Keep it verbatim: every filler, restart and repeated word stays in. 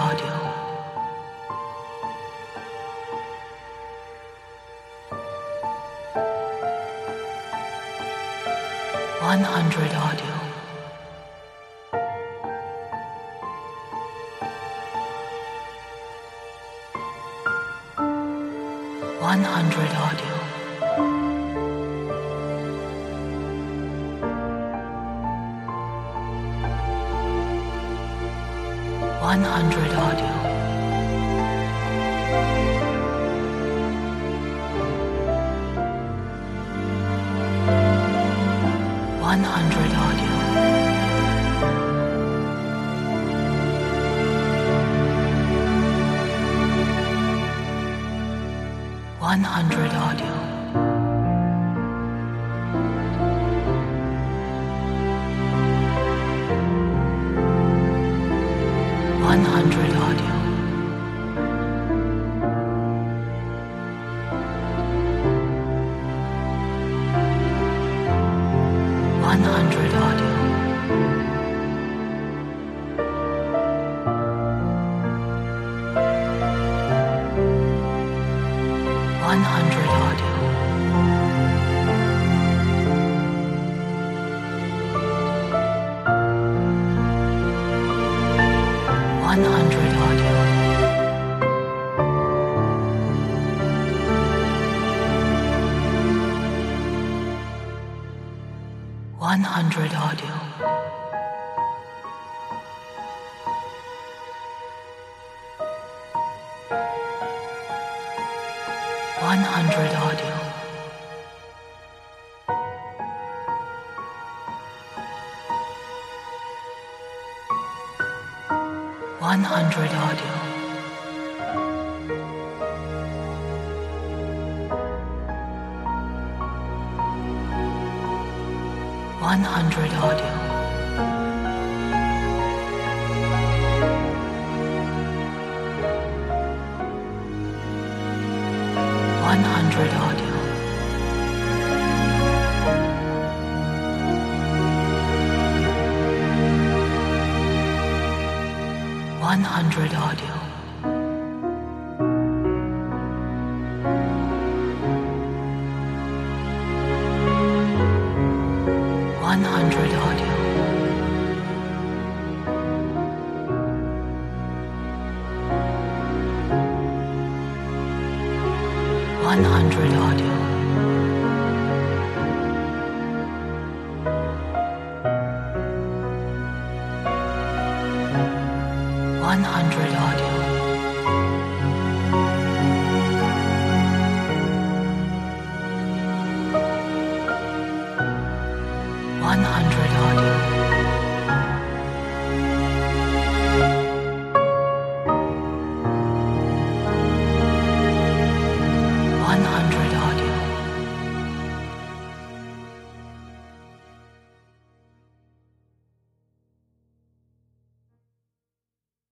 audio. one hundred audio. one hundred audio. one hundred audio. one hundred audio. one hundred audio. one hundred audio. one hundred audio. one hundred audio. one hundred audio. one hundred audio. one hundred audio. one hundred audio. one hundred audio. one hundred audio. one hundred audio. one hundred audio. one hundred audio. one hundred audio. one hundred audio.